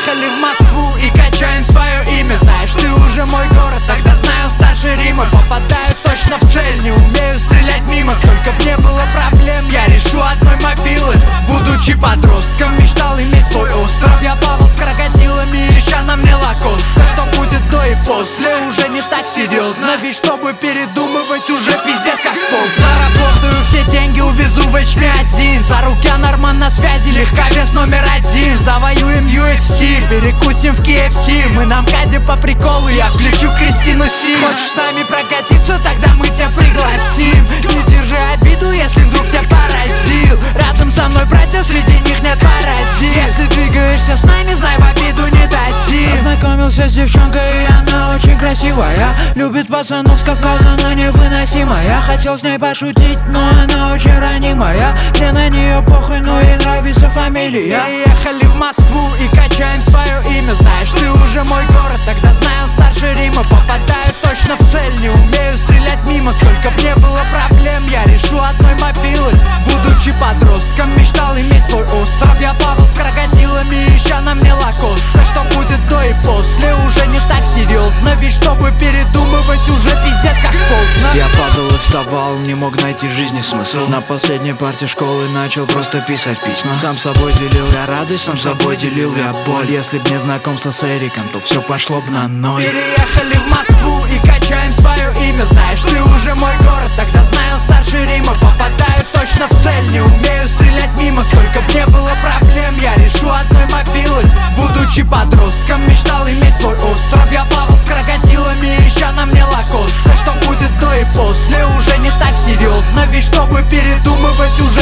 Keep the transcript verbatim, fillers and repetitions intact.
Переехали в Москву и качаем свое имя. Знаешь, ты уже мой город, тогда знаю старше Рима. Попадаю точно в цель, не умею стрелять мимо. Сколько б не было проблем, я решу одной мобилы. Будучи подростком, мечтал иметь свой остров. Я плавал с крокодилами, ища на мне лакоста. Что будет до и после, уже не так серьезно. Ведь чтобы передумывать, уже пиздец как поздно. Заработаю все деньги, увезу в эйч пи один. За руки Норман на связи, легковес номер один. Завоюем ю эф си, перекусим в кей эф си. Мы на МКАДе по приколу, я включу Кристину Си. Хочешь с нами прокатиться, тогда мы тебя пригласим. Не держи обиду, если вдруг тебя поразил. Рядом со мной братья, среди них нет паразит. Если двигаешься с нами, знай, в обиду не дадим. Познакомился с девчонкой, и она очень красивая. Любит пацанов с Кавказа, но невыносимая. Хотел с ней пошутить, но она очень ранимая. Мне на нее похуй, но ей нравится фамилия. Переехали в Москву и качаем свое имя. Знаешь, ты уже мой город, тогда знаю старше Рима. Попадаю точно в цель, не умею стрелять мимо. Сколько б не было проблем, я решу одной мобилы. Будучи подростком, мечтал иметь свой остров. Я плавал с крокодилами, ища на мне лакоста. Что будет до и после, уже не так серьезно. Ведь чтобы передумывать, уже пиздец как поздно. Я падал и вставал, не мог найти жизни смысл. На последней партии школы начал просто писать письма. Сам собой делил я радость, сам собой делил я боль. Если б не знакомство с Эриком, то все пошло б на ноль. Переехали в Москву и качаем свое имя. Знаешь, ты уже мой город, тогда знаю старше Рима. Попадаю точно в цель, не умею стрелять мимо. Сколько б не было проблем, я решу одной мобилы. Будучи подростком, мечтал иметь свой остров. Я плавал с крокодилами, ища на мне лакоста. Что будет до и после, уже не так серьезно. Ведь чтобы передумывать, уже